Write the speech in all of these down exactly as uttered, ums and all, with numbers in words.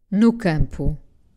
No campo.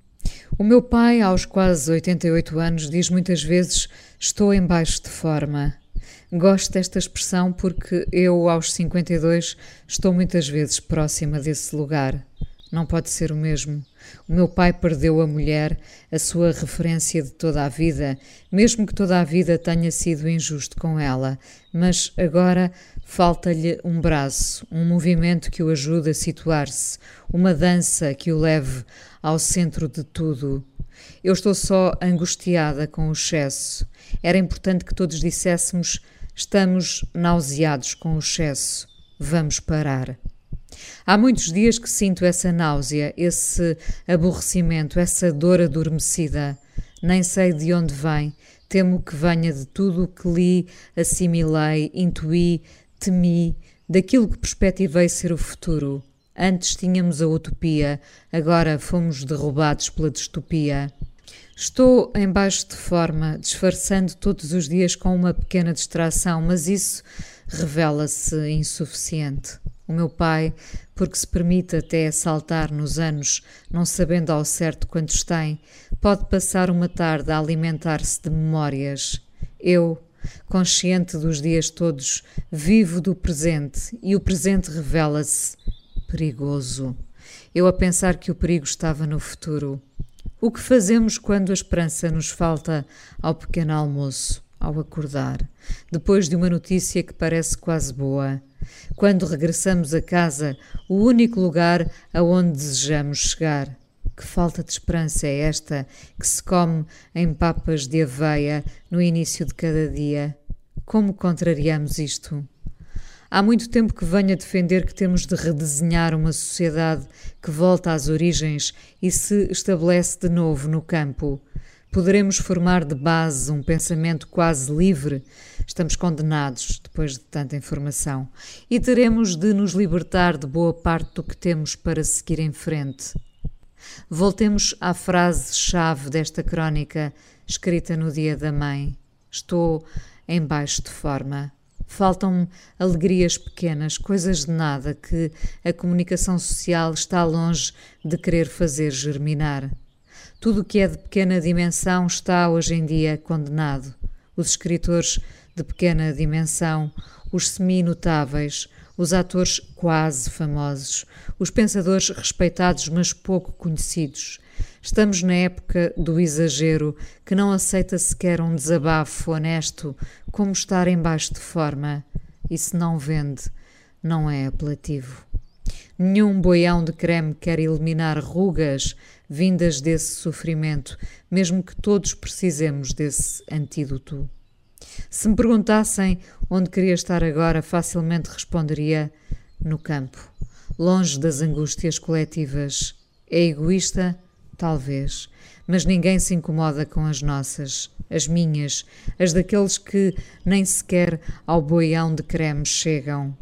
O meu pai, aos quase oitenta e oito anos, diz muitas vezes: estou em baixo de forma. Gosto desta expressão porque eu, aos cinquenta e dois, estou muitas vezes próxima desse lugar. Não pode ser o mesmo. O meu pai perdeu a mulher, a sua referência de toda a vida, mesmo que toda a vida tenha sido injusto com ela, mas agora falta-lhe um braço, um movimento que o ajude a situar-se, uma dança que o leve ao centro de tudo. Eu estou só angustiada com o excesso. Era importante que todos disséssemos: estamos nauseados com o excesso, vamos parar. Há muitos dias que sinto essa náusea, esse aborrecimento, essa dor adormecida. Nem sei de onde vem, temo que venha de tudo o que li, assimilei, intuí, temi, daquilo que perspectivei ser o futuro. Antes tínhamos a utopia, agora fomos derrubados pela distopia. Estou em baixo de forma, disfarçando todos os dias com uma pequena distração, mas isso revela-se insuficiente. O meu pai, porque se permite até saltar nos anos, não sabendo ao certo quantos tem, pode passar uma tarde a alimentar-se de memórias. Eu, consciente dos dias todos, vivo do presente e o presente revela-se perigoso. Eu a pensar que o perigo estava no futuro. O que fazemos quando a esperança nos falta ao pequeno almoço, ao acordar, depois de uma notícia que parece quase boa? Quando regressamos a casa, o único lugar aonde desejamos chegar? Que falta de esperança é esta que se come em papas de aveia no início de cada dia? Como contrariamos isto? Há muito tempo que venho a defender que temos de redesenhar uma sociedade que volta às origens e se estabelece de novo no campo. Poderemos formar de base um pensamento quase livre. Estamos condenados, depois de tanta informação, e teremos de nos libertar de boa parte do que temos para seguir em frente. Voltemos à frase-chave desta crónica, escrita no dia da mãe. Estou em baixo de forma. Faltam-me alegrias pequenas, coisas de nada que a comunicação social está longe de querer fazer germinar. Tudo o que é de pequena dimensão está hoje em dia condenado. Os escritores de pequena dimensão, os semi-notáveis, os atores quase famosos, os pensadores respeitados mas pouco conhecidos. Estamos na época do exagero, que não aceita sequer um desabafo honesto, como estar em baixo de forma. E se não vende, não é apelativo. Nenhum boião de creme quer eliminar rugas vindas desse sofrimento, mesmo que todos precisemos desse antídoto. Se me perguntassem onde queria estar agora, facilmente responderia: no campo, longe das angústias coletivas. É egoísta? Talvez, mas ninguém se incomoda com as nossas, as minhas, as daqueles que nem sequer ao boião de creme chegam.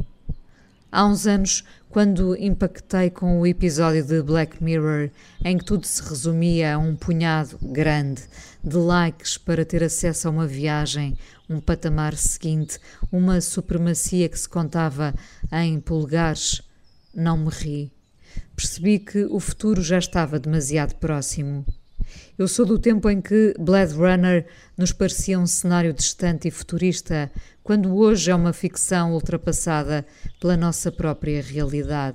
Há uns anos, quando impactei com o episódio de Black Mirror, em que tudo se resumia a um punhado grande de likes para ter acesso a uma viagem, um patamar seguinte, uma supremacia que se contava em polegares, não me ri. Percebi que o futuro já estava demasiado próximo. Eu sou do tempo em que Blade Runner nos parecia um cenário distante e futurista, quando hoje é uma ficção ultrapassada pela nossa própria realidade.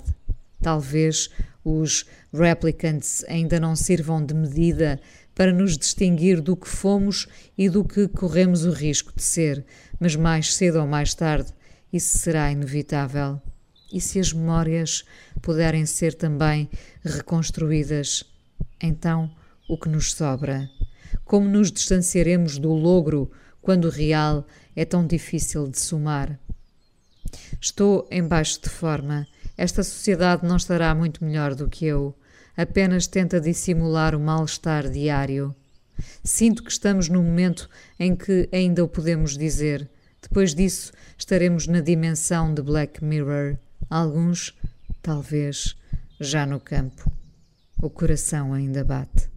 Talvez os replicants ainda não sirvam de medida para nos distinguir do que fomos e do que corremos o risco de ser, mas mais cedo ou mais tarde isso será inevitável. E se as memórias puderem ser também reconstruídas, então o que nos sobra? Como nos distanciaremos do logro quando o real é tão difícil de somar? Estou em baixo de forma. Esta sociedade não estará muito melhor do que eu. Apenas tenta dissimular o mal-estar diário. Sinto que estamos num momento em que ainda o podemos dizer. Depois disso, estaremos na dimensão de Black Mirror. Alguns, talvez, já no campo. O coração ainda bate.